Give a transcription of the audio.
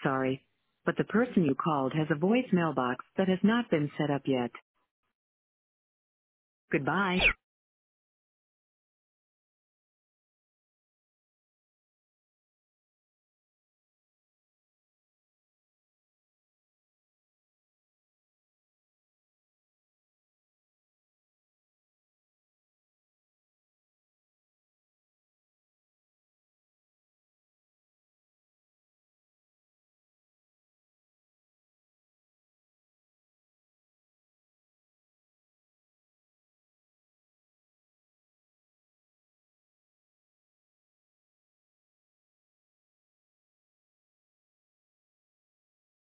sorry, but the person you called has a voicemail box that has not been set up yet. Goodbye.